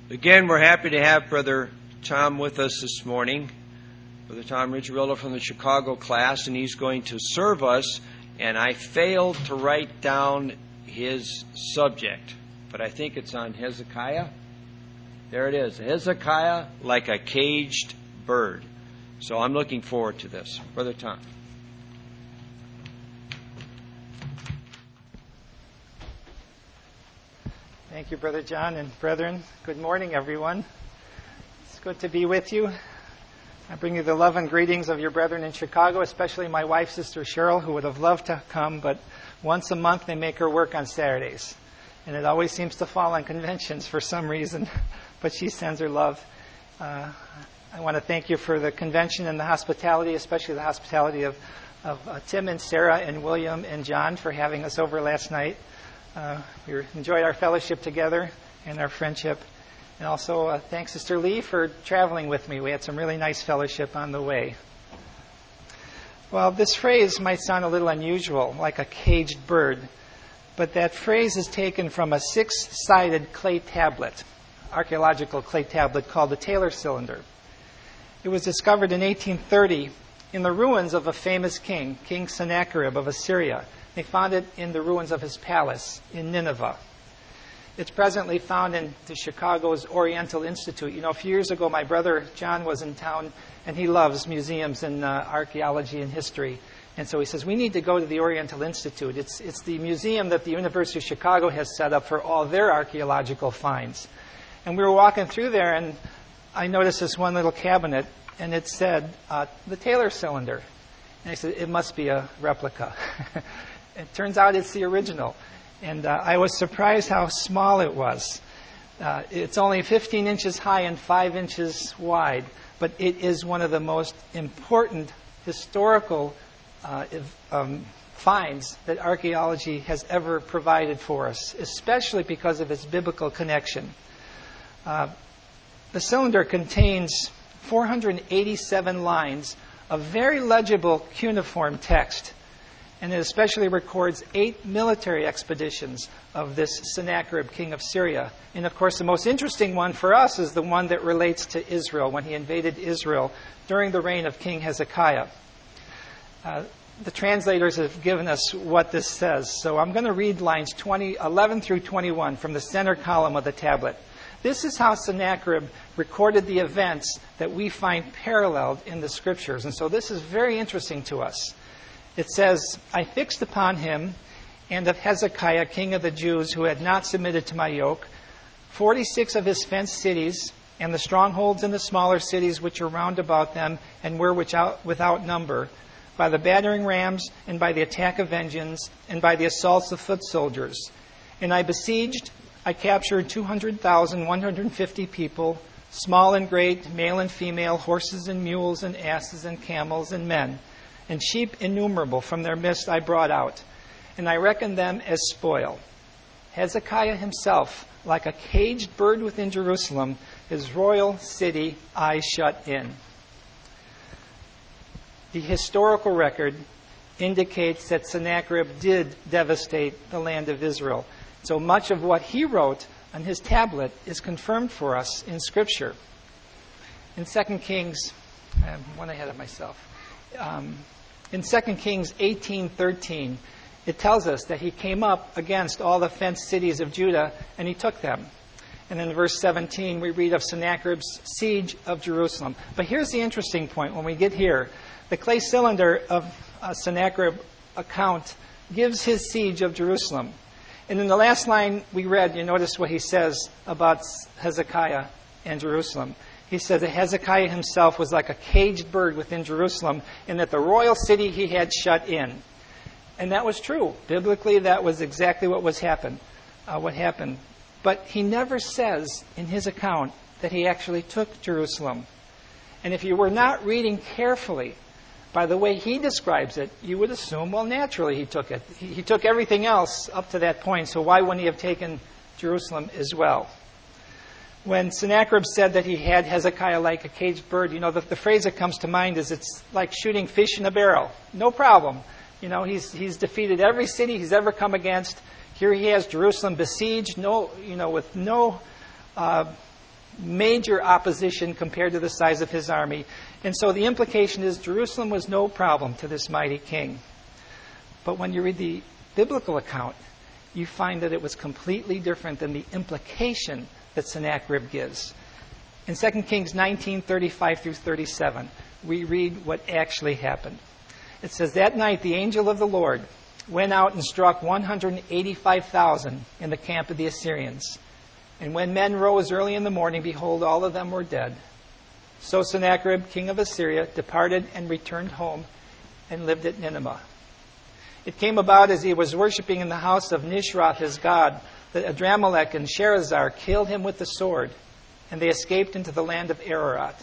Again, we're happy to have Brother Tom with us this morning. Brother Tom Ricciarello from the Chicago class, and he's going to serve us. And I failed to write down his subject, but I think it's on Hezekiah. There it is, Hezekiah like a caged bird. So I'm looking forward to this. Brother Tom. Thank you, Brother John and brethren. Good morning, everyone. It's good to be with you. I bring you the love and greetings of your brethren in Chicago, especially my wife, Sister Cheryl, who would have loved to come, but once a month they make her work on Saturdays. And it always seems to fall on conventions for some reason, but she sends her love. I want to thank you for the convention and the hospitality, especially the hospitality of Tim and Sarah and William and John for having us over last night. We enjoyed our fellowship together and our friendship. And also thanks Sister Lee for traveling with me. We had some really nice fellowship on the way. Well, this phrase might sound a little unusual, like a caged bird, but that phrase is taken from a 6-sided clay tablet, archaeological clay tablet called the Taylor Cylinder. It was discovered in 1830 in the ruins of a famous king, King Sennacherib of Assyria. They found it in the ruins of his palace in Nineveh. It's presently found in the Chicago's Oriental Institute. You know, a few years ago, my brother John was in town, and he loves museums and archaeology and history. And so he says, we need to go to the Oriental Institute. It's the museum that the University of Chicago has set up for all their archaeological finds. And we were walking through there, and I noticed this one little cabinet, and it said, the Taylor Cylinder. And I said, it must be a replica. It turns out it's the original. And I was surprised how small it was. It's only 15 inches high and 5 inches wide, but it is one of the most important historical finds that archaeology has ever provided for us, especially because of its biblical connection. The cylinder contains 487 lines of very legible cuneiform text. And it especially records 8 military expeditions of this Sennacherib, king of Syria. And of course, the most interesting one for us is the one that relates to Israel, when he invaded Israel during the reign of King Hezekiah. The translators have given us what this says. So I'm going to read lines 11 through 21 from the center column of the tablet. This is how Sennacherib recorded the events that we find paralleled in the scriptures. And so this is very interesting to us. It says, I fixed upon him and of Hezekiah, king of the Jews, who had not submitted to my yoke, 46 of his fenced cities, and the strongholds in the smaller cities which are round about them, and were without number, by the battering rams, and by the attack of engines, and by the assaults of foot soldiers. And I besieged, I captured 200,150 people, small and great, male and female, horses and mules and asses and camels and men. And sheep innumerable from their midst I brought out, and I reckoned them as spoil. Hezekiah himself, like a caged bird within Jerusalem, his royal city I shut in. The historical record indicates that Sennacherib did devastate the land of Israel. So much of what he wrote on his tablet is confirmed for us in Scripture. In 2 Kings, I'm one ahead of myself. In 2 Kings 18:13, it tells us that he came up against all the fenced cities of Judah and he took them. And in verse 17, we read of Sennacherib's siege of Jerusalem. But here's the interesting point when we get here. The clay cylinder of Sennacherib account gives his siege of Jerusalem. And in the last line we read, you notice what he says about Hezekiah and Jerusalem. He said that Hezekiah himself was like a caged bird within Jerusalem, and that the royal city he had shut in. And that was true. Biblically, that was exactly what happened. But he never says in his account that he actually took Jerusalem. And if you were not reading carefully, by the way he describes it, you would assume, well, naturally he took it. He took everything else up to that point, so why wouldn't he have taken Jerusalem as well? When Sennacherib said that he had Hezekiah like a caged bird, you know, the phrase that comes to mind is it's like shooting fish in a barrel. No problem. You know, he's defeated every city he's ever come against. Here he has Jerusalem besieged, with no major opposition compared to the size of his army. And so the implication is Jerusalem was no problem to this mighty king. But when you read the biblical account, you find that it was completely different than the implication that Sennacherib gives. In 2 Kings 19:35 through 37, we read what actually happened. It says, "That night the angel of the Lord went out and struck 185,000 in the camp of the Assyrians. And when men rose early in the morning, behold, all of them were dead. So Sennacherib, king of Assyria, departed and returned home and lived at Nineveh. It came about as he was worshipping in the house of Nishroth his god, that Adramelech and Sharezer killed him with the sword, and they escaped into the land of Ararat.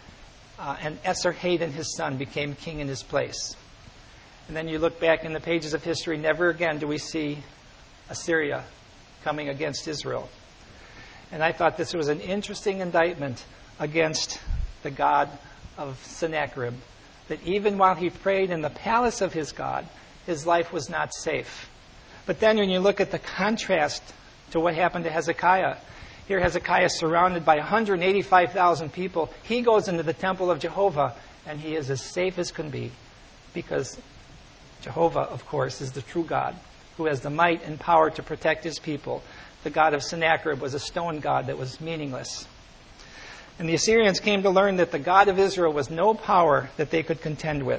And Esarhaddon his son became king in his place." And then you look back in the pages of history, never again do we see Assyria coming against Israel. And I thought this was an interesting indictment against the God of Sennacherib, that even while he prayed in the palace of his God, his life was not safe. But then when you look at the contrast to what happened to Hezekiah, here Hezekiah is surrounded by 185,000 people. He goes into the temple of Jehovah, and he is as safe as can be, because Jehovah, of course, is the true God, who has the might and power to protect his people. The God of Sennacherib was a stone god that was meaningless. And the Assyrians came to learn that the God of Israel was no power that they could contend with.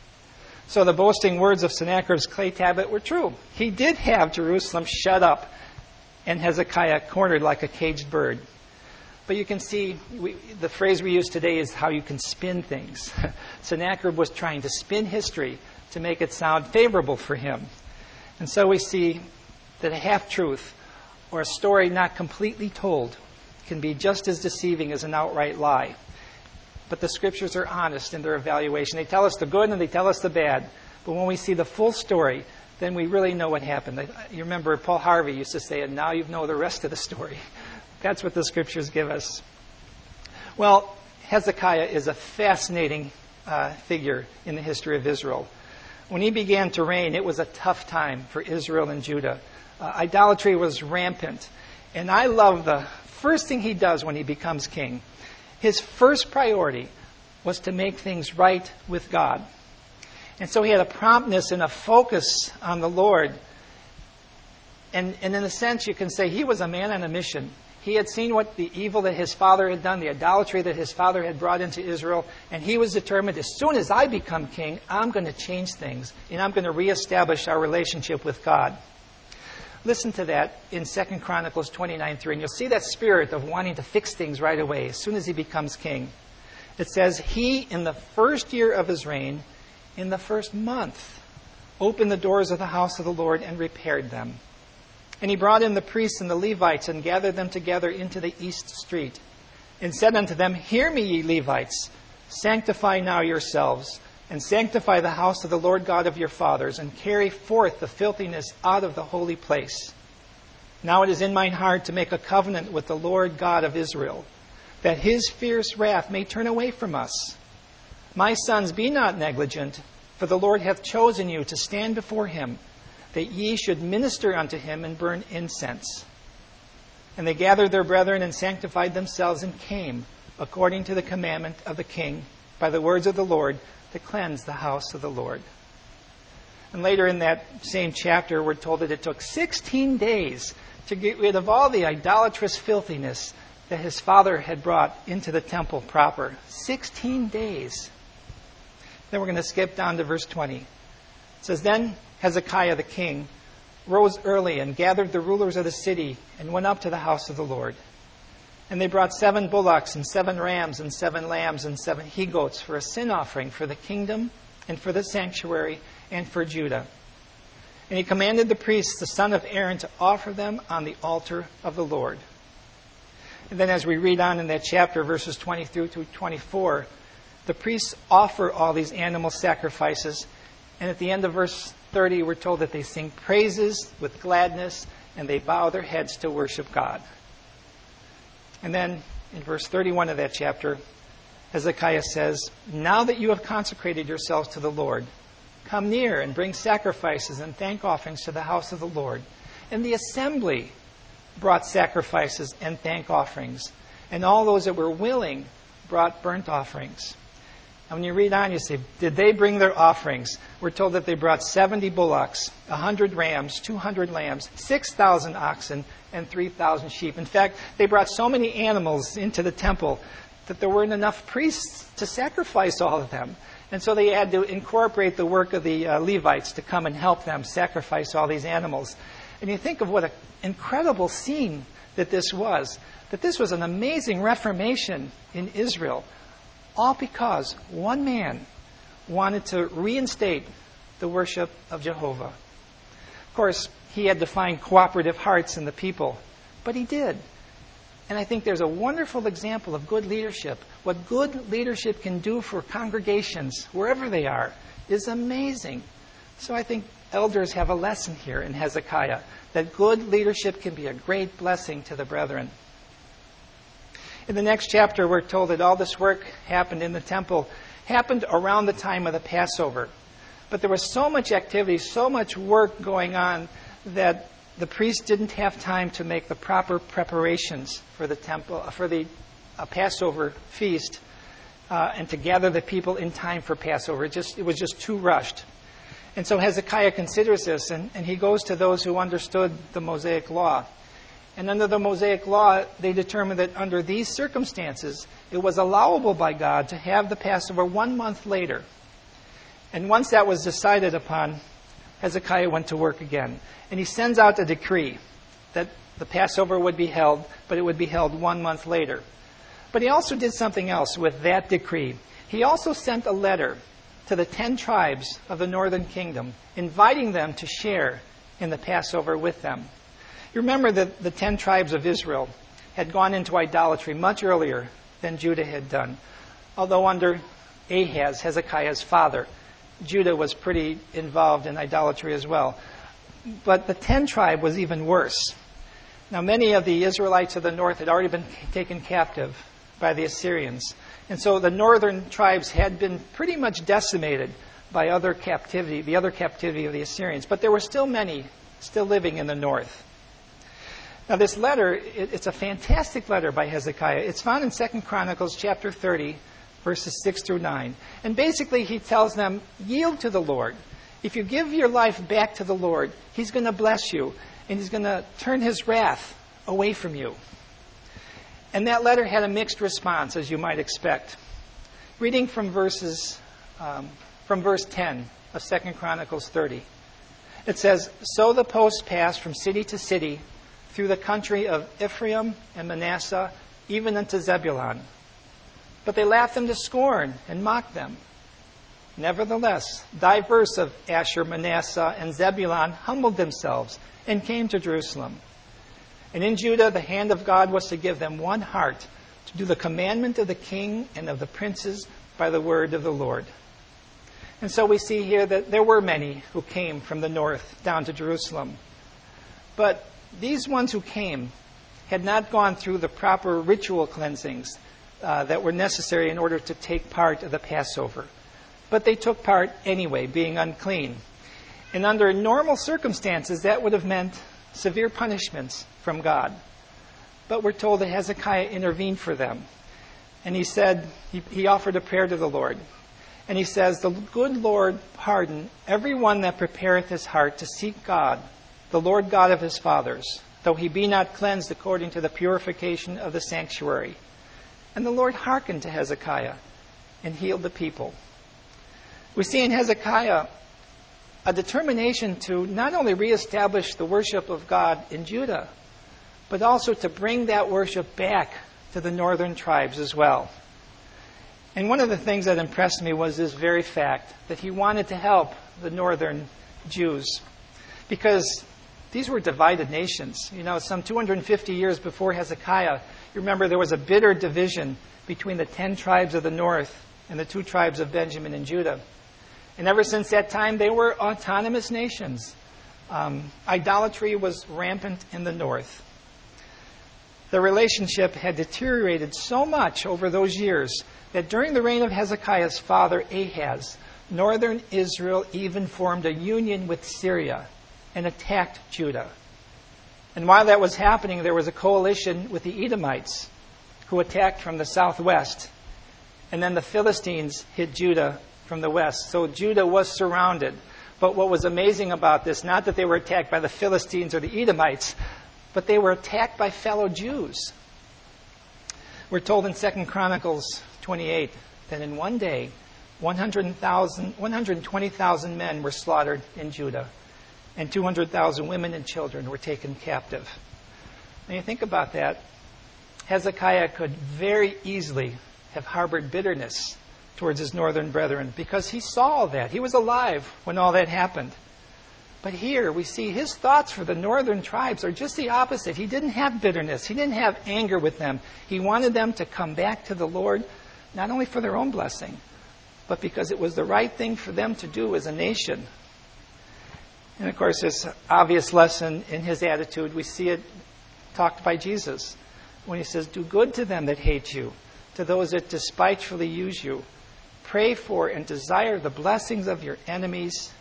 So the boasting words of Sennacherib's clay tablet were true. He did have Jerusalem shut up and Hezekiah cornered like a caged bird. But you can see, the phrase we use today is how you can spin things. Sennacherib was trying to spin history to make it sound favorable for him. And so we see that a half-truth or a story not completely told can be just as deceiving as an outright lie. But the scriptures are honest in their evaluation. They tell us the good and they tell us the bad. But when we see the full story, then we really know what happened. You remember Paul Harvey used to say, "And now you know the rest of the story." That's what the scriptures give us. Well, Hezekiah is a fascinating figure in the history of Israel. When he began to reign, it was a tough time for Israel and Judah. Idolatry was rampant. And I love the first thing he does when he becomes king. His first priority was to make things right with God. And so he had a promptness and a focus on the Lord. And in a sense, you can say he was a man on a mission. He had seen what the evil that his father had done, the idolatry that his father had brought into Israel, and he was determined, as soon as I become king, I'm going to change things, and I'm going to reestablish our relationship with God. Listen to that in 2 Chronicles 29:3, and you'll see that spirit of wanting to fix things right away as soon as he becomes king. It says, "He, in the first year of his reign, in the first month, opened the doors of the house of the Lord and repaired them. And he brought in the priests and the Levites and gathered them together into the east street, and said unto them, Hear me, ye Levites, sanctify now yourselves, and sanctify the house of the Lord God of your fathers, and carry forth the filthiness out of the holy place. Now it is in mine heart to make a covenant with the Lord God of Israel, that his fierce wrath may turn away from us. My sons, be not negligent, for the Lord hath chosen you to stand before him, that ye should minister unto him and burn incense. And they gathered their brethren and sanctified themselves, and came, according to the commandment of the king, by the words of the Lord, to cleanse the house of the Lord." And later in that same chapter, we're told that it took 16 days to get rid of all the idolatrous filthiness that his father had brought into the temple proper. 16 days. Then we're going to skip down to verse 20. It says, "Then Hezekiah the king rose early and gathered the rulers of the city and went up to the house of the Lord. And they brought 7 bullocks and 7 rams and 7 lambs and 7 he-goats for a sin offering for the kingdom and for the sanctuary and for Judah. And he commanded the priests, the son of Aaron, to offer them on the altar of the Lord." And then as we read on in that chapter, verses 20 through to 24, the priests offer all these animal sacrifices. And at the end of verse 30, we're told that they sing praises with gladness and they bow their heads to worship God. And then in verse 31 of that chapter, Hezekiah says, "Now that you have consecrated yourselves to the Lord, come near and bring sacrifices and thank offerings to the house of the Lord." And the assembly brought sacrifices and thank offerings. And all those that were willing brought burnt offerings. And when you read on, you say, did they bring their offerings? We're told that they brought 70 bullocks, 100 rams, 200 lambs, 6,000 oxen, and 3,000 sheep. In fact, they brought so many animals into the temple that there weren't enough priests to sacrifice all of them. And so they had to incorporate the work of the Levites to come and help them sacrifice all these animals. And you think of what an incredible scene that this was an amazing reformation in Israel, all because one man wanted to reinstate the worship of Jehovah. Of course, he had to find cooperative hearts in the people, but he did. And I think there's a wonderful example of good leadership. What good leadership can do for congregations, wherever they are, is amazing. So I think elders have a lesson here in Hezekiah, that good leadership can be a great blessing to the brethren. In the next chapter, we're told that all this work happened in the temple, happened around the time of the Passover. But there was so much activity, so much work going on, that the priests didn't have time to make the proper preparations for the temple, for the Passover feast, and to gather the people in time for Passover. It was just too rushed. And so Hezekiah considers this, and he goes to those who understood the Mosaic law. And under the Mosaic law, they determined that under these circumstances, it was allowable by God to have the Passover 1 month later. And once that was decided upon, Hezekiah went to work again. And he sends out a decree that the Passover would be held, but it would be held 1 month later. But he also did something else with that decree. He also sent a letter to the 10 tribes of the northern kingdom, inviting them to share in the Passover with them. You remember that the 10 tribes of Israel had gone into idolatry much earlier than Judah had done. Although under Ahaz, Hezekiah's father, Judah was pretty involved in idolatry as well. But the 10 tribe was even worse. Now, many of the Israelites of the north had already been taken captive by the Assyrians. And so the northern tribes had been pretty much decimated by the other captivity of the Assyrians. But there were still many still living in the north. Now, this letter, it's a fantastic letter by Hezekiah. It's found in 2 Chronicles chapter 30, verses 6 through 9. And basically, he tells them, yield to the Lord. If you give your life back to the Lord, He's going to bless you, and He's going to turn His wrath away from you. And that letter had a mixed response, as you might expect. Reading from verse 10 of 2 Chronicles 30. It says, so the post passed from city to city, through the country of Ephraim and Manasseh, even unto Zebulun. But they laughed them to scorn and mocked them. Nevertheless, divers of Asher, Manasseh, and Zebulun humbled themselves and came to Jerusalem. And in Judah, the hand of God was to give them one heart to do the commandment of the king and of the princes by the word of the Lord. And so we see here that there were many who came from the north down to Jerusalem. But these ones who came had not gone through the proper ritual cleansings that were necessary in order to take part of the Passover. But they took part anyway, being unclean. And under normal circumstances, that would have meant severe punishments from God. But we're told that Hezekiah intervened for them. And he said, he offered a prayer to the Lord. And he says, the good Lord pardon every one that prepareth his heart to seek God, the Lord God of his fathers, though he be not cleansed according to the purification of the sanctuary. And the Lord hearkened to Hezekiah and healed the people. We see in Hezekiah a determination to not only reestablish the worship of God in Judah, but also to bring that worship back to the northern tribes as well. And one of the things that impressed me was this very fact, that he wanted to help the northern Jews, because these were divided nations. You know, some 250 years before Hezekiah, you remember there was a bitter division between the 10 tribes of the north and the 2 tribes of Benjamin and Judah. And ever since that time, they were autonomous nations. Idolatry was rampant in the north. The relationship had deteriorated so much over those years that during the reign of Hezekiah's father, Ahaz, northern Israel even formed a union with Syria and attacked Judah. And while that was happening, there was a coalition with the Edomites who attacked from the southwest. And then the Philistines hit Judah from the west. So Judah was surrounded. But what was amazing about this, not that they were attacked by the Philistines or the Edomites, but they were attacked by fellow Jews. We're told in 2 Chronicles 28 that in one day, 120,000 men were slaughtered in Judah, and 200,000 women and children were taken captive. When you think about that, Hezekiah could very easily have harbored bitterness towards his northern brethren because he saw all that. He was alive when all that happened. But here we see his thoughts for the northern tribes are just the opposite. He didn't have bitterness. He didn't have anger with them. He wanted them to come back to the Lord, not only for their own blessing, but because it was the right thing for them to do as a nation. And of course, this obvious lesson in his attitude, we see it talked by Jesus when he says, "Do good to them that hate you, to those that despitefully use you. Pray for and desire the blessings of your enemies."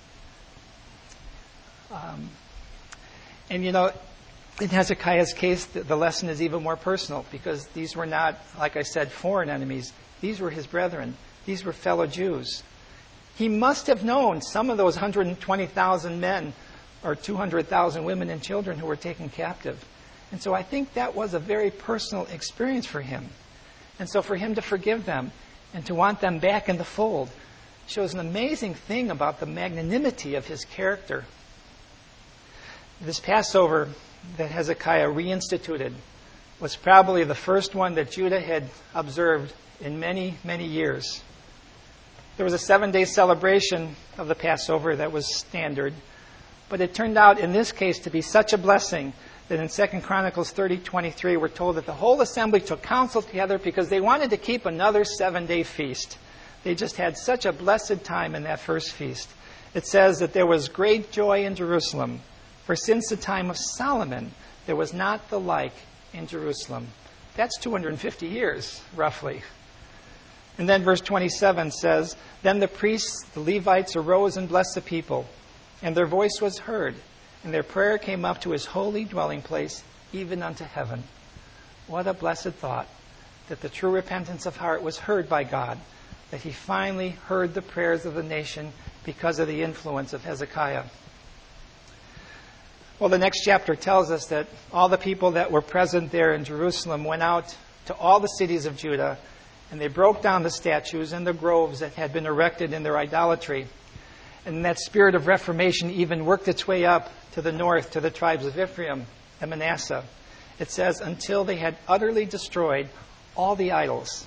And in Hezekiah's case, the lesson is even more personal because these were not, like I said, foreign enemies. These were his brethren. These were fellow Jews. He must have known some of those 120,000 men or 200,000 women and children who were taken captive. And so I think that was a very personal experience for him. And so for him to forgive them and to want them back in the fold shows an amazing thing about the magnanimity of his character. This Passover that Hezekiah reinstituted was probably the first one that Judah had observed in many, many years. There was a 7-day celebration of the Passover that was standard, but it turned out in this case to be such a blessing that in 2 Chronicles 30:23 we're told that the whole assembly took counsel together because they wanted to keep another 7-day feast. They just had such a blessed time in that first feast. It says that there was great joy in Jerusalem, for since the time of Solomon there was not the like in Jerusalem. That's 250 years, roughly. And then verse 27 says, "Then the priests, the Levites, arose and blessed the people, and their voice was heard, and their prayer came up to his holy dwelling place, even unto heaven." What a blessed thought, that the true repentance of heart was heard by God, that he finally heard the prayers of the nation because of the influence of Hezekiah. Well, the next chapter tells us that all the people that were present there in Jerusalem went out to all the cities of Judah, and they broke down the statues and the groves that had been erected in their idolatry. And that spirit of reformation even worked its way up to the north, to the tribes of Ephraim and Manasseh. It says, until they had utterly destroyed all the idols.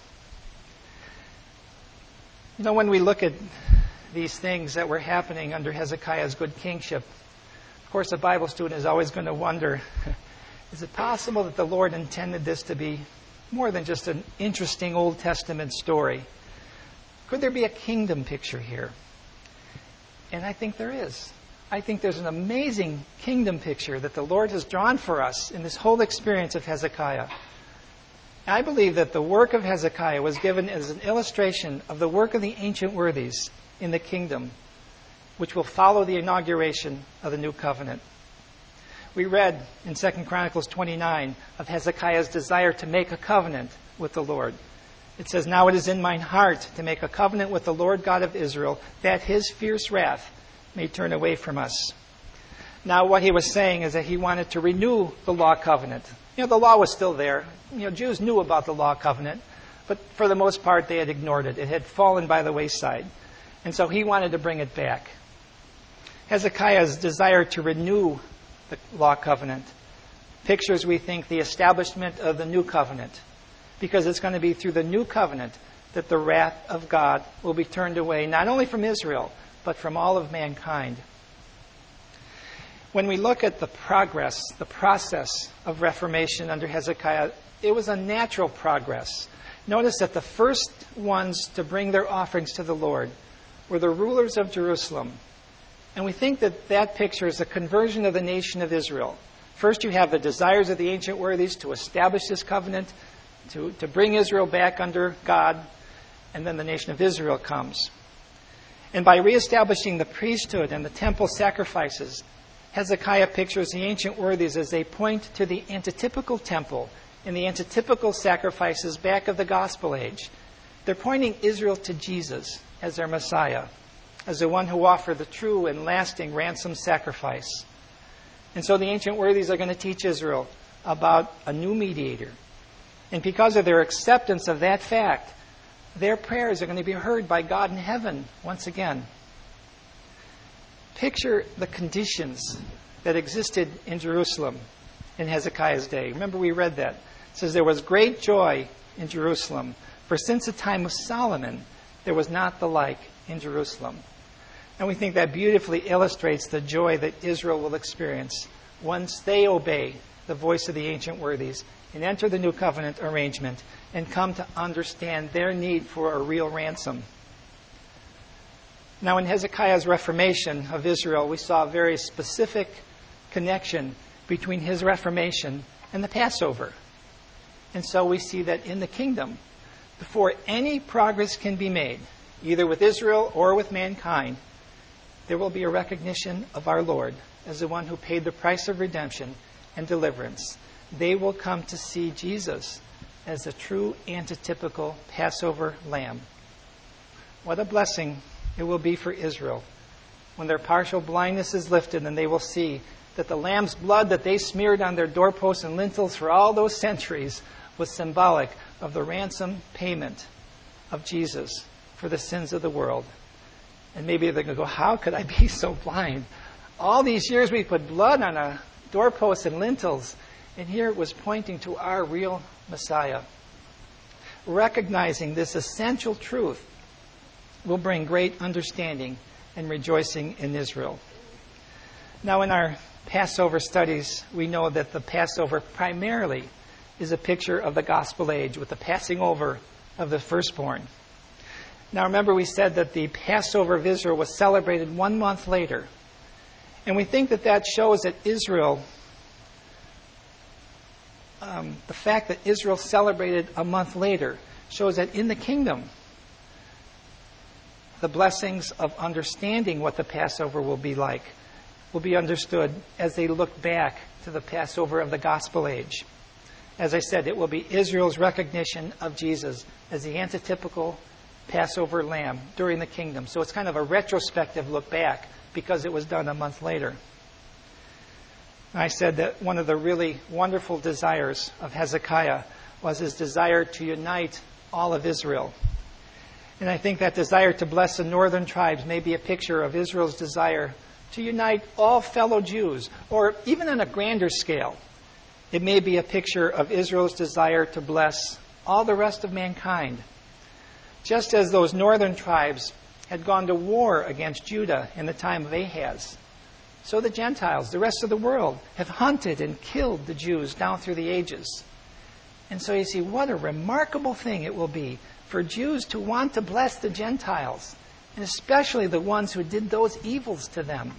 When we look at these things that were happening under Hezekiah's good kingship, of course, a Bible student is always going to wonder, is it possible that the Lord intended this to be more than just an interesting Old Testament story? Could there be a kingdom picture here? And I think there is. I think there's an amazing kingdom picture that the Lord has drawn for us in this whole experience of Hezekiah. I believe that the work of Hezekiah was given as an illustration of the work of the ancient worthies in the kingdom, which will follow the inauguration of the new covenant. We read in 2 Chronicles 29 of Hezekiah's desire to make a covenant with the Lord. It says, "Now it is in mine heart to make a covenant with the Lord God of Israel, that his fierce wrath may turn away from us." Now what he was saying is that he wanted to renew the law covenant. The law was still there. Jews knew about the law covenant, but for the most part they had ignored it. It had fallen by the wayside. And so he wanted to bring it back. Hezekiah's desire to renew the law covenant pictures, we think, the establishment of the new covenant, because it's going to be through the new covenant that the wrath of God will be turned away, not only from Israel, but from all of mankind. When we look at the progress, the process of reformation under Hezekiah, it was a natural progress. Notice that the first ones to bring their offerings to the Lord were the rulers of Jerusalem. And we think that that picture is a conversion of the nation of Israel. First, you have the desires of the ancient worthies to establish this covenant, to bring Israel back under God, and then the nation of Israel comes. And by reestablishing the priesthood and the temple sacrifices, Hezekiah pictures the ancient worthies as they point to the antitypical temple and the antitypical sacrifices back of the gospel age. They're pointing Israel to Jesus as their Messiah, as the one who offered the true and lasting ransom sacrifice. And so the ancient worthies are going to teach Israel about a new mediator. And because of their acceptance of that fact, their prayers are going to be heard by God in heaven once again. Picture the conditions that existed in Jerusalem in Hezekiah's day. Remember, we read that. It says, there was great joy in Jerusalem, for since the time of Solomon, there was not the like in Jerusalem. And we think that beautifully illustrates the joy that Israel will experience once they obey the voice of the ancient worthies and enter the new covenant arrangement and come to understand their need for a real ransom. Now, in Hezekiah's reformation of Israel, we saw a very specific connection between his reformation and the Passover. And so we see that in the kingdom, before any progress can be made, either with Israel or with mankind, there will be a recognition of our Lord as the one who paid the price of redemption and deliverance. They will come to see Jesus as the true antitypical Passover lamb. What a blessing it will be for Israel when their partial blindness is lifted and they will see that the lamb's blood that they smeared on their doorposts and lintels for all those centuries was symbolic of the ransom payment of Jesus for the sins of the world. And maybe they're going to go, how could I be so blind? All these years we put blood on our doorposts and lintels, and here it was pointing to our real Messiah. Recognizing this essential truth will bring great understanding and rejoicing in Israel. Now, in our Passover studies, we know that the Passover primarily is a picture of the gospel age with the passing over of the firstborn. Now, remember, we said that the Passover of Israel was celebrated 1 month later. And we think that that shows that Israel, the fact that Israel celebrated a month later, shows that in the kingdom, the blessings of understanding what the Passover will be like will be understood as they look back to the Passover of the gospel age. As I said, it will be Israel's recognition of Jesus as the antitypical Passover lamb during the kingdom. So it's kind of a retrospective look back because it was done a month later. I said that one of the really wonderful desires of Hezekiah was his desire to unite all of Israel. And I think that desire to bless the northern tribes may be a picture of Israel's desire to unite all fellow Jews, or even on a grander scale, it may be a picture of Israel's desire to bless all the rest of mankind. Just as those northern tribes had gone to war against Judah in the time of Ahaz, so the Gentiles, the rest of the world, have hunted and killed the Jews down through the ages. And so you see, what a remarkable thing it will be for Jews to want to bless the Gentiles, and especially the ones who did those evils to them.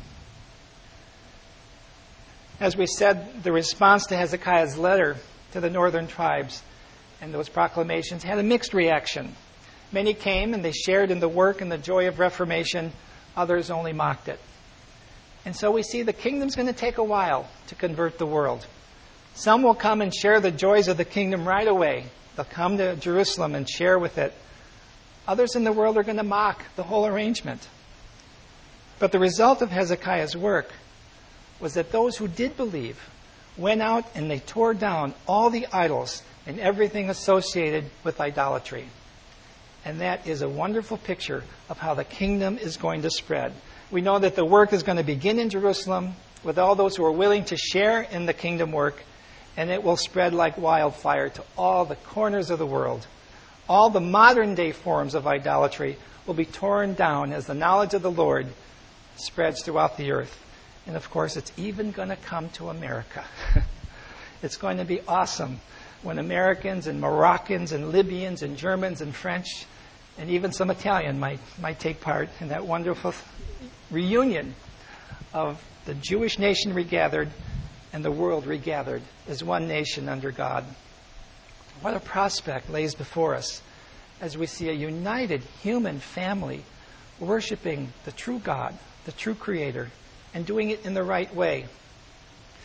As we said, the response to Hezekiah's letter to the northern tribes and those proclamations had a mixed reaction. Many came and they shared in the work and the joy of Reformation. Others only mocked it. And so we see the kingdom's going to take a while to convert the world. Some will come and share the joys of the kingdom right away. They'll come to Jerusalem and share with it. Others in the world are going to mock the whole arrangement. But the result of Hezekiah's work was that those who did believe went out and they tore down all the idols and everything associated with idolatry. And that is a wonderful picture of how the kingdom is going to spread. We know that the work is going to begin in Jerusalem with all those who are willing to share in the kingdom work, and it will spread like wildfire to all the corners of the world. All the modern day forms of idolatry will be torn down as the knowledge of the Lord spreads throughout the earth. And of course, it's even going to come to America. It's going to be awesome when Americans and Moroccans and Libyans and Germans and French and even some Italian might take part in that wonderful reunion of the Jewish nation regathered and the world regathered as one nation under God. What a prospect lays before us as we see a united human family worshiping the true God, the true Creator, and doing it in the right way.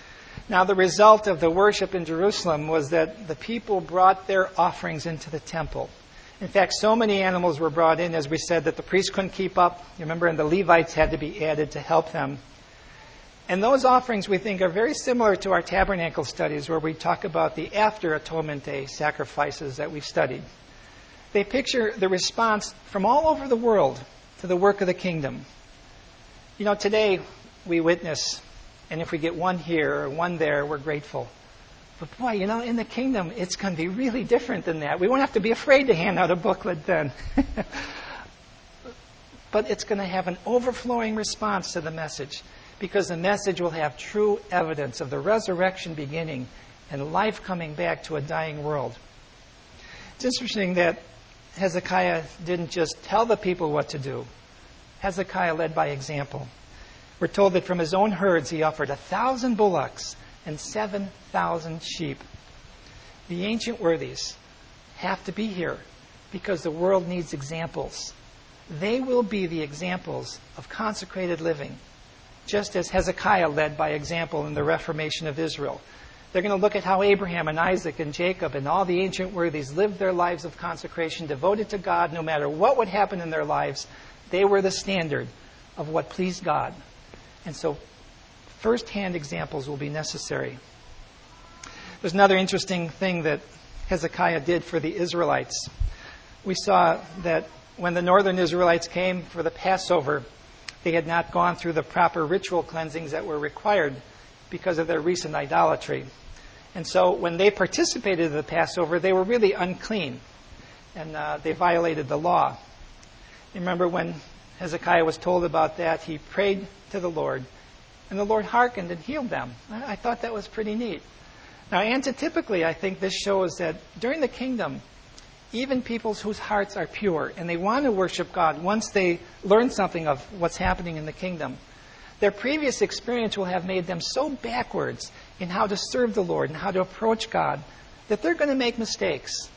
Now, the result of the worship in Jerusalem was that the people brought their offerings into the temple. In fact, so many animals were brought in, as we said, that the priests couldn't keep up. You remember, and the Levites had to be added to help them. And those offerings, we think, are very similar to our tabernacle studies, where we talk about the after Atonement Day sacrifices that we've studied. They picture the response from all over the world to the work of the kingdom. You know, today we witness, and if we get one here or one there, we're grateful. But boy, you know, in the kingdom, it's going to be really different than that. We won't have to be afraid to hand out a booklet then. But it's going to have an overflowing response to the message, because the message will have true evidence of the resurrection beginning and life coming back to a dying world. It's interesting that Hezekiah didn't just tell the people what to do. Hezekiah led by example. We're told that from his own herds he offered 1,000 bullocks and 7,000 sheep. The ancient worthies have to be here because the world needs examples. They will be the examples of consecrated living, just as Hezekiah led by example in the Reformation of Israel. They're going to look at how Abraham and Isaac and Jacob and all the ancient worthies lived their lives of consecration, devoted to God no matter what would happen in their lives. They were the standard of what pleased God. And so first-hand examples will be necessary. There's another interesting thing that Hezekiah did for the Israelites. We saw that when the northern Israelites came for the Passover, they had not gone through the proper ritual cleansings that were required because of their recent idolatry. And so when they participated in the Passover, they were really unclean, and they violated the law. You remember when Hezekiah was told about that, he prayed to the Lord, and the Lord hearkened and healed them. I thought that was pretty neat. Now, antitypically, I think this shows that during the kingdom, even people whose hearts are pure and they want to worship God, once they learn something of what's happening in the kingdom, their previous experience will have made them so backwards in how to serve the Lord and how to approach God that they're going to make mistakes.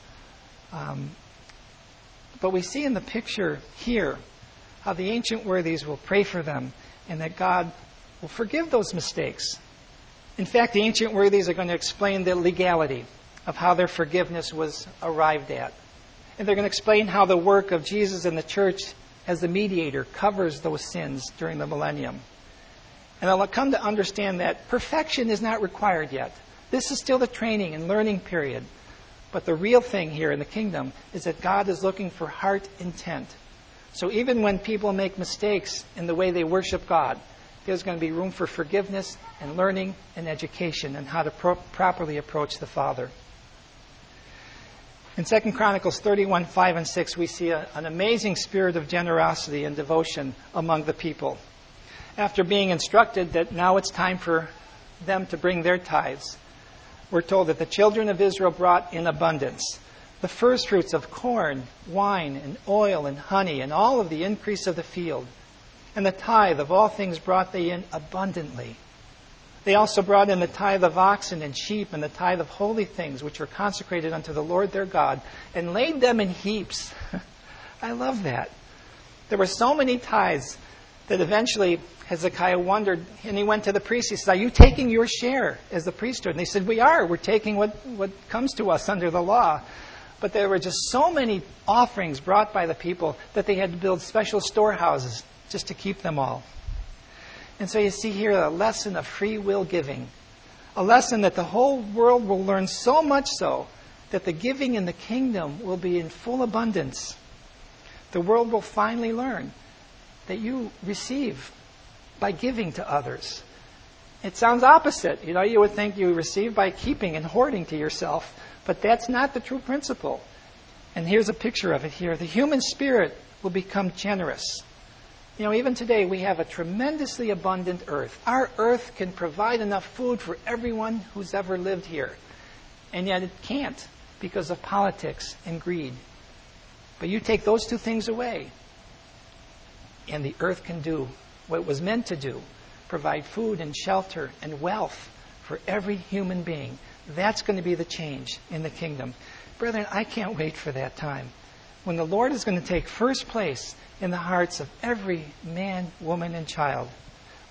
But we see in the picture here how the ancient worthies will pray for them and that God will forgive those mistakes. In fact, the ancient worthies are going to explain the legality of how their forgiveness was arrived at. And they're going to explain how the work of Jesus and the church as the mediator covers those sins during the millennium. And they'll come to understand that perfection is not required yet. This is still the training and learning period. But the real thing here in the kingdom is that God is looking for heart intent. So even when people make mistakes in the way they worship God, there's going to be room for forgiveness and learning and education and how to properly approach the Father. In 2 Chronicles 31, 5 and 6, we see an amazing spirit of generosity and devotion among the people. After being instructed that now it's time for them to bring their tithes, we're told that the children of Israel brought in abundance the first fruits of corn, wine, and oil, and honey, and all of the increase of the field. And the tithe of all things brought they in abundantly. They also brought in the tithe of oxen and sheep, and the tithe of holy things, which were consecrated unto the Lord their God, and laid them in heaps. I love that. There were so many tithes that eventually Hezekiah wondered, and he went to the priest. He said, "Are you taking your share as the priesthood?" And they said, "We are. We're taking what comes to us under the law." But there were just so many offerings brought by the people that they had to build special storehouses just to keep them all. And so you see here a lesson of free will giving. A lesson that the whole world will learn, so much so that the giving in the kingdom will be in full abundance. The world will finally learn that you receive by giving to others. It sounds opposite. You know, you would think you receive by keeping and hoarding to yourself, but that's not the true principle. And here's a picture of it here. The human spirit will become generous. You know, even today we have a tremendously abundant earth. Our earth can provide enough food for everyone who's ever lived here. And yet it can't because of politics and greed. But you take those two things away, and the earth can do what it was meant to do, provide food and shelter and wealth for every human being. That's going to be the change in the kingdom. Brethren, I can't wait for that time when the Lord is going to take first place in the hearts of every man, woman, and child.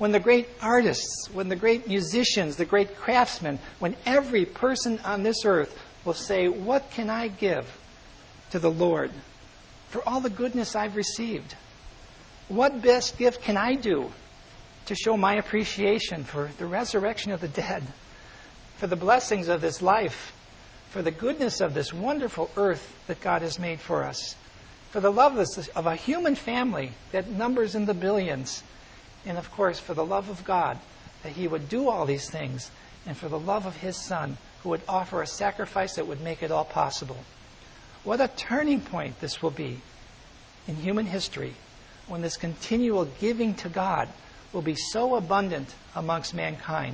when the great artists, when the great musicians, the great craftsmen, when every person on this earth will say, what can I give to the Lord for all the goodness I've received? What best gift can I do to show my appreciation for the resurrection of the dead, for the blessings of this life, for the goodness of this wonderful earth that God has made for us, for the love of a human family that numbers in the billions, and of course for the love of God, that He would do all these things, and for the love of His Son, who would offer a sacrifice that would make it all possible. What a turning point this will be in human history, when this continual giving to God will be so abundant amongst mankind.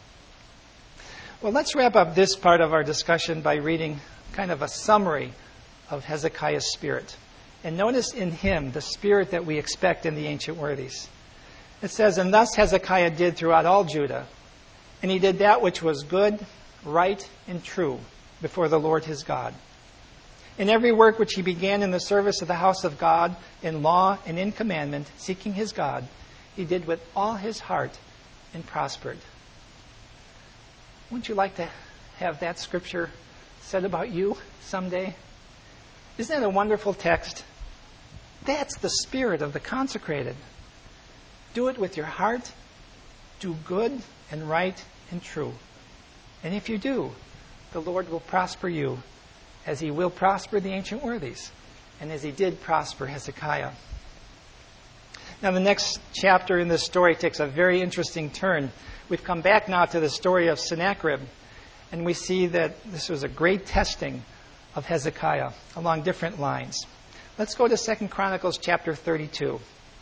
Well, let's wrap up this part of our discussion by reading kind of a summary of Hezekiah's spirit. And notice in him the spirit that we expect in the ancient worthies. It says, and thus Hezekiah did throughout all Judah, and he did that which was good, right, and true before the Lord his God. In every work which he began in the service of the house of God, in law and in commandment, seeking his God, he did with all his heart and prospered. Wouldn't you like to have that scripture said about you someday? Isn't that a wonderful text? That's the spirit of the consecrated. Do it with your heart. Do good and right and true. And if you do, the Lord will prosper you as He will prosper the ancient worthies, and as He did prosper Hezekiah. Now, the next chapter in this story takes a very interesting turn. We've come back now to the story of Sennacherib, and we see that this was a great testing of Hezekiah along different lines. Let's go to 2 Chronicles chapter 32.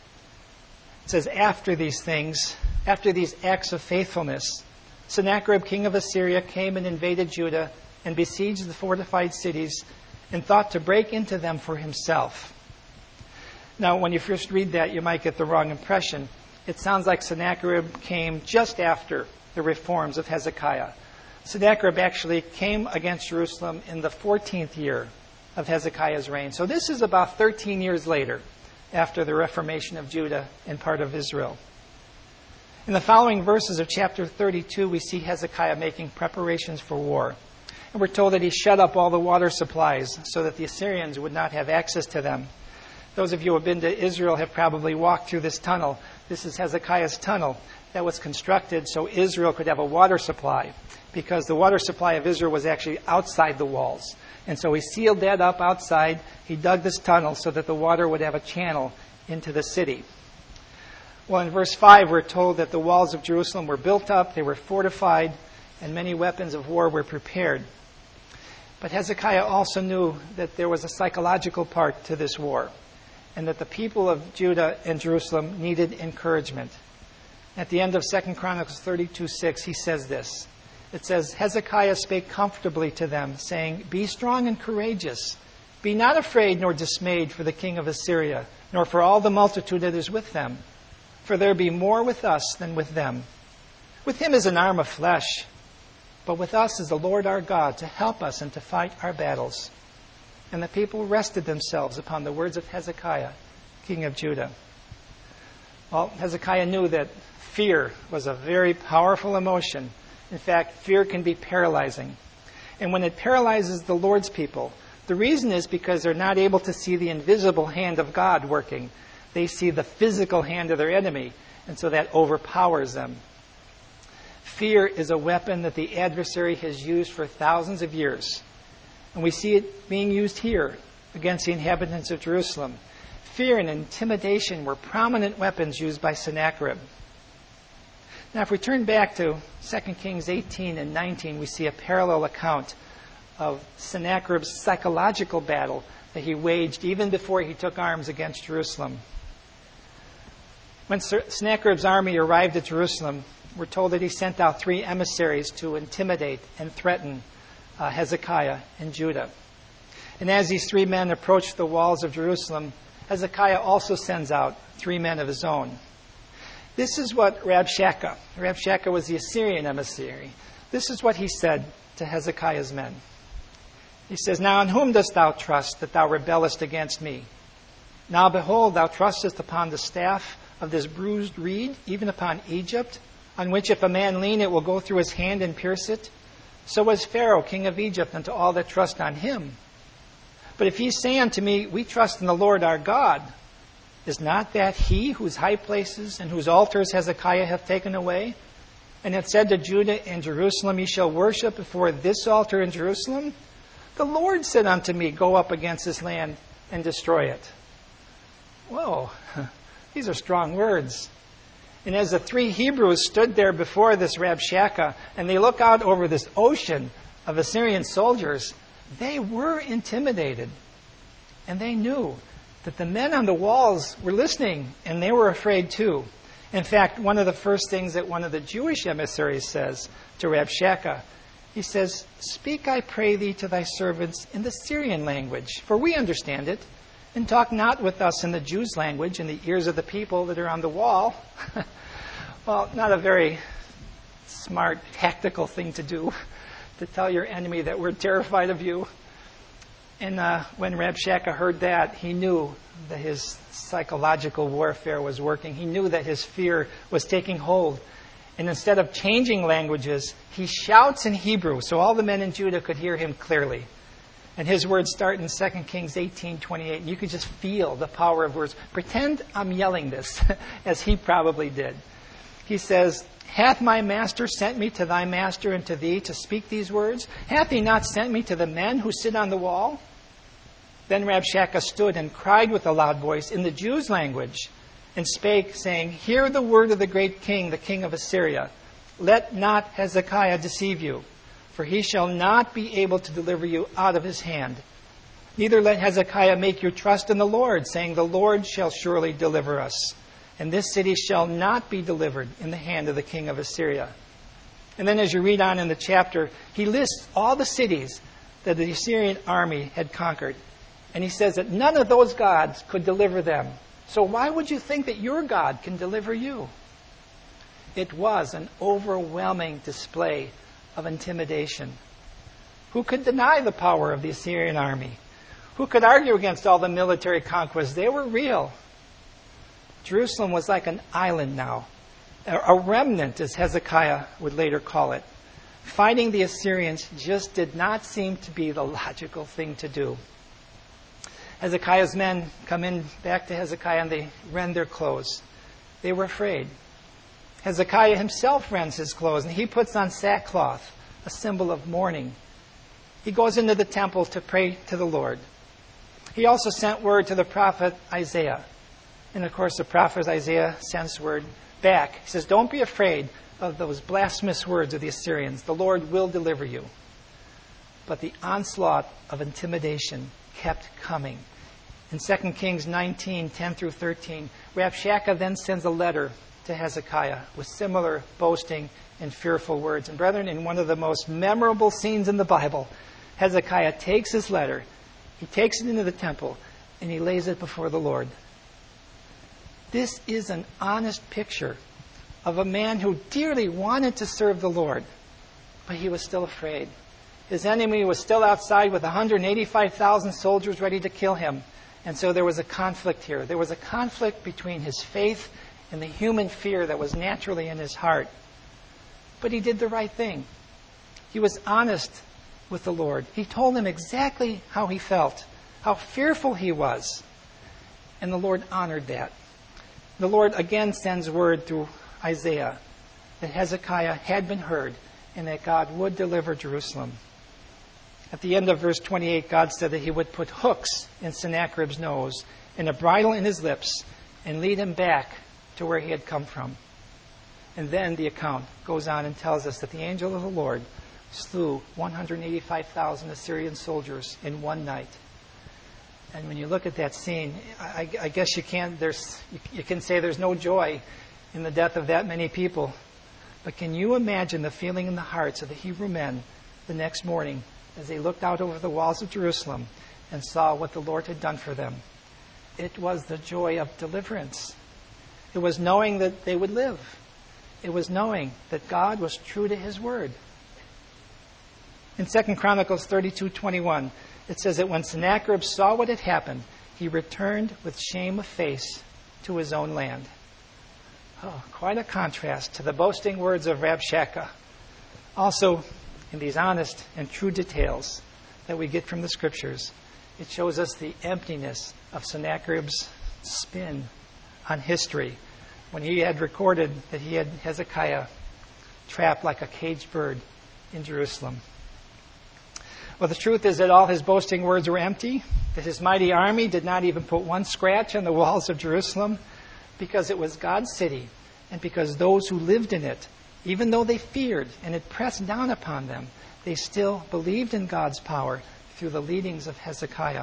It says, after these things, after these acts of faithfulness, Sennacherib, king of Assyria, came and invaded Judah and besieged the fortified cities and thought to break into them for himself. Now, when you first read that, you might get the wrong impression. It sounds like Sennacherib came just after the reforms of Hezekiah. Sennacherib actually came against Jerusalem in the 14th year of Hezekiah's reign. So this is about 13 years later, after the reformation of Judah and part of Israel. In the following verses of chapter 32, we see Hezekiah making preparations for war. And we're told that he shut up all the water supplies so that the Assyrians would not have access to them. Those of you who have been to Israel have probably walked through this tunnel. This is Hezekiah's tunnel that was constructed so Israel could have a water supply, because the water supply of Israel was actually outside the walls. And so he sealed that up outside. He dug this tunnel so that the water would have a channel into the city. Well, in verse 5, we're told that the walls of Jerusalem were built up, they were fortified, and many weapons of war were prepared. But Hezekiah also knew that there was a psychological part to this war, and that the people of Judah and Jerusalem needed encouragement. At the end of 2 Chronicles 32:6, he says this. It says, Hezekiah spake comfortably to them, saying, be strong and courageous. Be not afraid nor dismayed for the king of Assyria, nor for all the multitude that is with them. For there be more with us than with them. With him is an arm of flesh, but with us is the Lord our God to help us and to fight our battles. And the people rested themselves upon the words of Hezekiah, king of Judah. Well, Hezekiah knew that fear was a very powerful emotion. In fact, fear can be paralyzing. And when it paralyzes the Lord's people, the reason is because they're not able to see the invisible hand of God working. They see the physical hand of their enemy, and so that overpowers them. Fear is a weapon that the adversary has used for thousands of years. And we see it being used here against the inhabitants of Jerusalem. Fear and intimidation were prominent weapons used by Sennacherib. Now, if we turn back to 2 Kings 18 and 19, we see a parallel account of Sennacherib's psychological battle that he waged even before he took arms against Jerusalem. When Sennacherib's army arrived at Jerusalem, we're told that he sent out 3 emissaries to intimidate and threaten Hezekiah and Judah. And as these 3 men approached the walls of Jerusalem, Hezekiah also sends out 3 men of his own. This is what Rabshakeh was the Assyrian emissary. This is what he said to Hezekiah's men. He says, now in whom dost thou trust that thou rebellest against me? Now behold, thou trustest upon the staff of this bruised reed, even upon Egypt, on which if a man lean, it will go through his hand and pierce it? So was Pharaoh, king of Egypt, unto all that trust on him. But if ye say unto me, We trust in the Lord our God, is not that he whose high places and whose altars Hezekiah hath taken away, and hath said to Judah and Jerusalem, Ye shall worship before this altar in Jerusalem? The Lord said unto me, Go up against this land and destroy it. Whoa, these are strong words. And as the three Hebrews stood there before this Rabshakeh, and they look out over this ocean of Assyrian soldiers, they were intimidated. And they knew that the men on the walls were listening, and they were afraid too. In fact, one of the first things that one of the Jewish emissaries says to Rabshakeh, he says, Speak, I pray thee, to thy servants in the Syrian language, for we understand it, and talk not with us in the Jews' language in the ears of the people that are on the wall. Well, not a very smart, tactical thing to do, to tell your enemy that we're terrified of you. And when Rabshakeh heard that, he knew that his psychological warfare was working. He knew that his fear was taking hold. And instead of changing languages, he shouts in Hebrew so all the men in Judah could hear him clearly. And his words start in 2 Kings 18:28. And you could just feel the power of words. Pretend I'm yelling this, as he probably did. He says, Hath my master sent me to thy master and to thee to speak these words? Hath he not sent me to the men who sit on the wall? Then Rabshakeh stood and cried with a loud voice in the Jews' language, and spake, saying, Hear the word of the great king, the king of Assyria. Let not Hezekiah deceive you, for he shall not be able to deliver you out of his hand. Neither let Hezekiah make your trust in the Lord, saying, The Lord shall surely deliver us, and this city shall not be delivered in the hand of the king of Assyria. And then as you read on in the chapter, he lists all the cities that the Assyrian army had conquered. And he says that none of those gods could deliver them. So why would you think that your God can deliver you? It was an overwhelming display of intimidation. Who could deny the power of the Assyrian army? Who could argue against all the military conquests? They were real. Jerusalem was like an island now, a remnant, as Hezekiah would later call it. Fighting the Assyrians just did not seem to be the logical thing to do. Hezekiah's men come in back to Hezekiah and they rend their clothes. They were afraid. Hezekiah himself rends his clothes and he puts on sackcloth, a symbol of mourning. He goes into the temple to pray to the Lord. He also sent word to the prophet Isaiah. And of course, the prophet Isaiah sends word back. He says, Don't be afraid of those blasphemous words of the Assyrians. The Lord will deliver you. But the onslaught of intimidation kept coming. In 2 Kings 19:10 through 13, Rabshakeh then sends a letter to Hezekiah with similar boasting and fearful words. And brethren, in one of the most memorable scenes in the Bible, Hezekiah takes his letter, he takes it into the temple, and he lays it before the Lord. This is an honest picture of a man who dearly wanted to serve the Lord, but he was still afraid. His enemy was still outside with 185,000 soldiers ready to kill him. And so there was a conflict here. There was a conflict between his faith and the human fear that was naturally in his heart. But he did the right thing. He was honest with the Lord. He told him exactly how he felt, how fearful he was. And the Lord honored that. The Lord again sends word through Isaiah that Hezekiah had been heard and that God would deliver Jerusalem. At the end of verse 28, God said that he would put hooks in Sennacherib's nose and a bridle in his lips and lead him back to where he had come from. And then the account goes on and tells us that the angel of the Lord slew 185,000 Assyrian soldiers in one night. And when you look at that scene, I guess you can say there's no joy in the death of that many people. But can you imagine the feeling in the hearts of the Hebrew men the next morning as they looked out over the walls of Jerusalem and saw what the Lord had done for them? It was the joy of deliverance. It was knowing that they would live. It was knowing that God was true to his word. In 2 Chronicles 32:21, it says that when Sennacherib saw what had happened, he returned with shame of face to his own land. Oh, quite a contrast to the boasting words of Rabshakeh. Also, in these honest and true details that we get from the Scriptures, it shows us the emptiness of Sennacherib's spin on history when he had recorded that he had Hezekiah trapped like a caged bird in Jerusalem. Well, the truth is that all his boasting words were empty, that his mighty army did not even put one scratch on the walls of Jerusalem, because it was God's city, and because those who lived in it, even though they feared and it pressed down upon them, they still believed in God's power through the leadings of Hezekiah.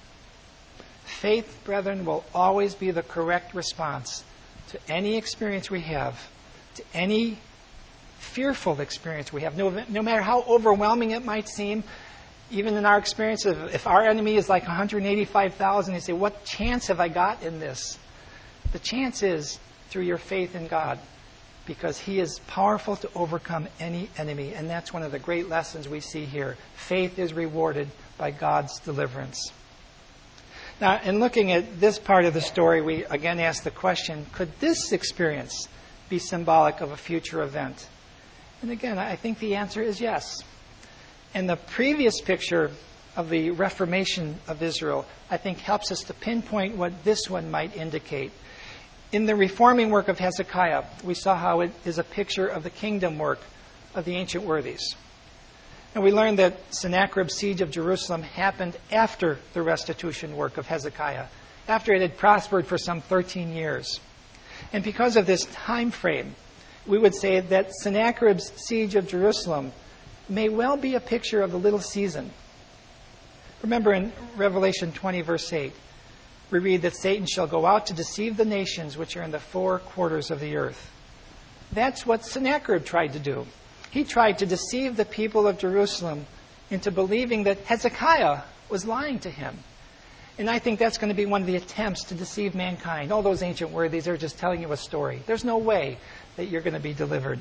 Faith, brethren, will always be the correct response to any experience we have, to any fearful experience we have, no matter how overwhelming it might seem. Even in our experience, if our enemy is like 185,000, you say, what chance have I got in this? The chance is through your faith in God, because He is powerful to overcome any enemy. And that's one of the great lessons we see here. Faith is rewarded by God's deliverance. Now, in looking at this part of the story, we again ask the question, could this experience be symbolic of a future event? And again, I think the answer is yes. And the previous picture of the Reformation of Israel, I think, helps us to pinpoint what this one might indicate. In the reforming work of Hezekiah, we saw how it is a picture of the kingdom work of the ancient worthies. And we learned that Sennacherib's siege of Jerusalem happened after the restitution work of Hezekiah, after it had prospered for some 13 years. And because of this time frame, we would say that Sennacherib's siege of Jerusalem may well be a picture of the little season. Remember in Revelation 20, verse 8, we read that Satan shall go out to deceive the nations which are in the four quarters of the earth. That's what Sennacherib tried to do. He tried to deceive the people of Jerusalem into believing that Hezekiah was lying to him. And I think that's going to be one of the attempts to deceive mankind. All those ancient worthies are just telling you a story. There's no way that you're going to be delivered.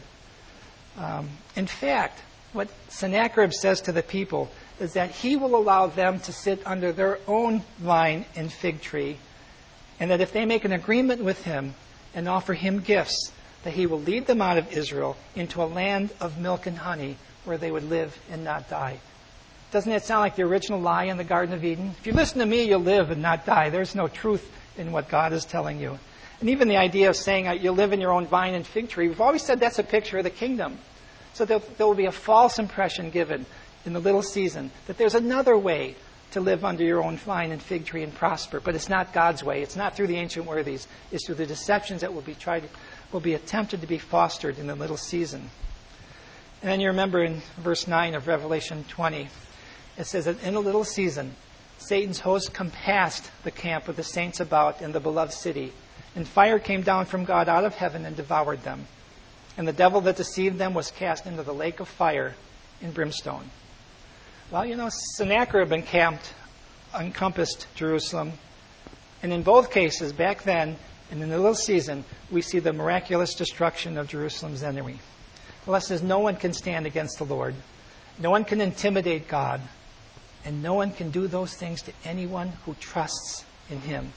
In fact, what Sennacherib says to the people is that he will allow them to sit under their own vine and fig tree, and that if they make an agreement with him and offer him gifts, that he will lead them out of Israel into a land of milk and honey where they would live and not die. Doesn't that sound like the original lie in the Garden of Eden? If you listen to me, you'll live and not die. There's no truth in what God is telling you. And even the idea of saying you'll live in your own vine and fig tree, we've always said that's a picture of the kingdom. So there will be a false impression given in the little season that there's another way to live under your own vine and fig tree and prosper. But it's not God's way. It's not through the ancient worthies. It's through the deceptions that will be attempted to be fostered in the little season. And then you remember in verse 9 of Revelation 20, it says that in a little season, Satan's host compassed the camp of the saints about in the beloved city, and fire came down from God out of heaven and devoured them. And the devil that deceived them was cast into the lake of fire and brimstone. Well, Sennacherib encompassed Jerusalem. And in both cases, back then, and in the little season, we see the miraculous destruction of Jerusalem's enemy. The lesson is no one can stand against the Lord. No one can intimidate God. And no one can do those things to anyone who trusts in Him.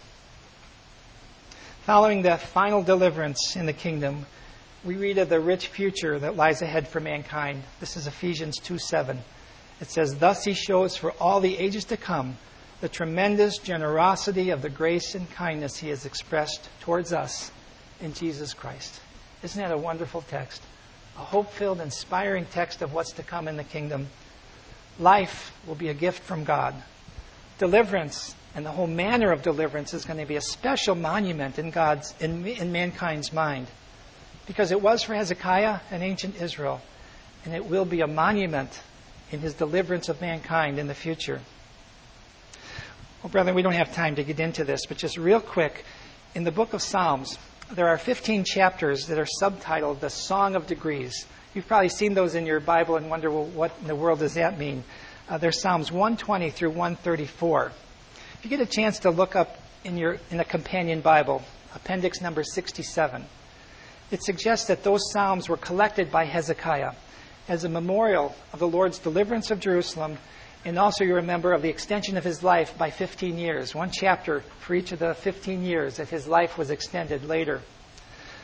Following the final deliverance in the kingdom, we read of the rich future that lies ahead for mankind. This is Ephesians 2:7. It says, "Thus He shows for all the ages to come the tremendous generosity of the grace and kindness He has expressed towards us in Jesus Christ." Isn't that a wonderful text? A hope-filled, inspiring text of what's to come in the kingdom. Life will be a gift from God. Deliverance and the whole manner of deliverance is going to be a special monument in mankind's mind. Because it was for Hezekiah and ancient Israel, and it will be a monument in his deliverance of mankind in the future. Well, brethren, we don't have time to get into this, but just real quick, in the book of Psalms, there are 15 chapters that are subtitled The Song of Degrees. You've probably seen those in your Bible and wonder, well, what in the world does that mean? There's Psalms 120 through 134. If you get a chance to look up in a companion Bible, appendix number 67, it suggests that those Psalms were collected by Hezekiah as a memorial of the Lord's deliverance of Jerusalem, and also you remember of the extension of his life by 15 years. One chapter for each of the 15 years that his life was extended later.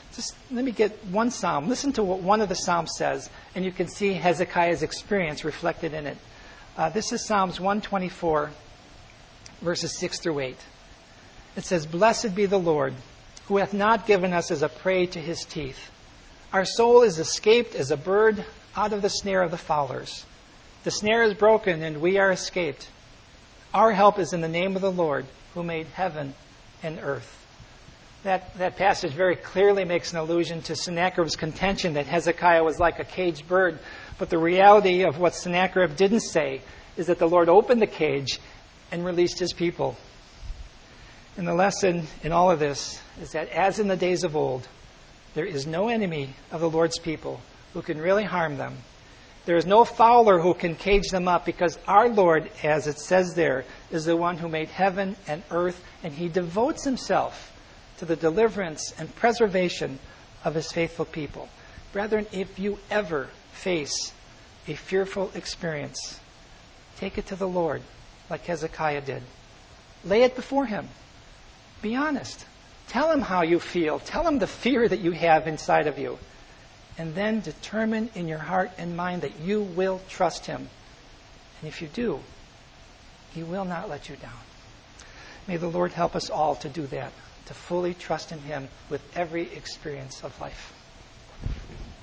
Just let me get one psalm. Listen to what one of the psalms says, and you can see Hezekiah's experience reflected in it. This is Psalms 124, verses 6 through 8. It says, "Blessed be the Lord, who hath not given us as a prey to his teeth. Our soul is escaped as a bird out of the snare of the fowlers. The snare is broken, and we are escaped. Our help is in the name of the Lord, who made heaven and earth." That passage very clearly makes an allusion to Sennacherib's contention that Hezekiah was like a caged bird. But the reality of what Sennacherib didn't say is that the Lord opened the cage and released his people. And the lesson in all of this is that as in the days of old, there is no enemy of the Lord's people who can really harm them. There is no fowler who can cage them up, because our Lord, as it says there, is the one who made heaven and earth, and he devotes himself to the deliverance and preservation of his faithful people. Brethren, if you ever face a fearful experience, take it to the Lord like Hezekiah did. Lay it before him. Be honest. Tell him how you feel. Tell him the fear that you have inside of you. And then determine in your heart and mind that you will trust him. And if you do, he will not let you down. May the Lord help us all to do that, to fully trust in him with every experience of life.